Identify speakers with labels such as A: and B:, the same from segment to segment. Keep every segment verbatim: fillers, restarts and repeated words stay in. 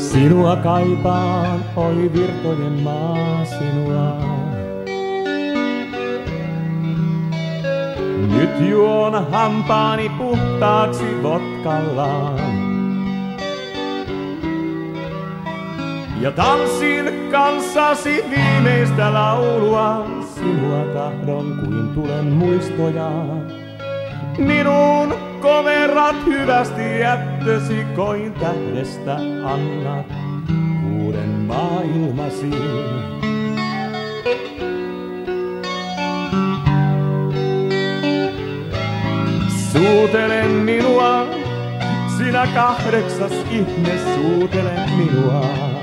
A: Sinua kaipaan, oi virtojen maa, sinua. Nyt juon hampaani puhtaaksi vodkallaan. Ja tanssin kanssasi viimeistä laulua, sinua tahdon kuin tulen muistoja. Minun komerat hyvästi jättösi koin tähdestä annat uuden maailmasi. Suutele minua, sinä kahdeksas ihme, suutele minua.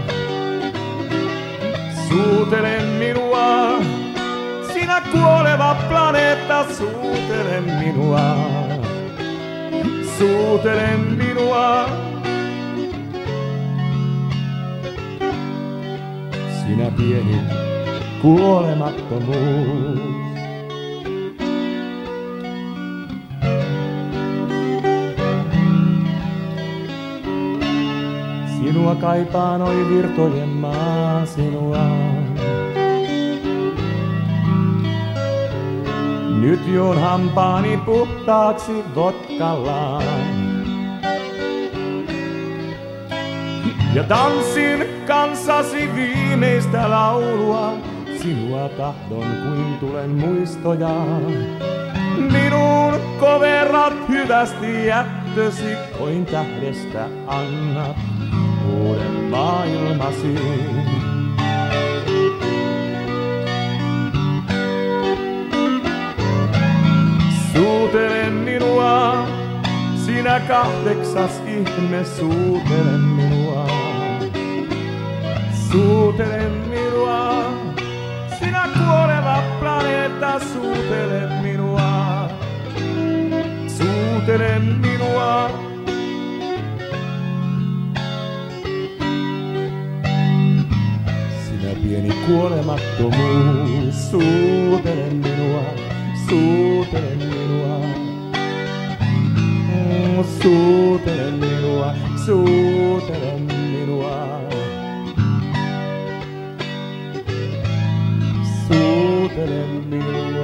A: Suutele minua, sinä kuoleva planeetta, suutele minua. Suutele minua. Sinä pieni kuolemattomuus. Sinua kaipaan, oi virtojen maa, sinua. Nyt juon hampaani puhtaaksi vodkallaan. Ja tanssin kanssasi viimeistä laulua, sinua tahdon kuin tulen muistoja. Minun koverat hyvästi jättösi koin tähdestä annat uuden maailmasi. Suutele minua, sinä kahdeksas ihme, suutele minua. Suutele minua, sinä kuoleva planeetta, suutele minua. Suutele minua. Sinä pieni kuolemattomuus, suutele minua, suutele minua. Suutele minua, suutele minua. Suutele minua.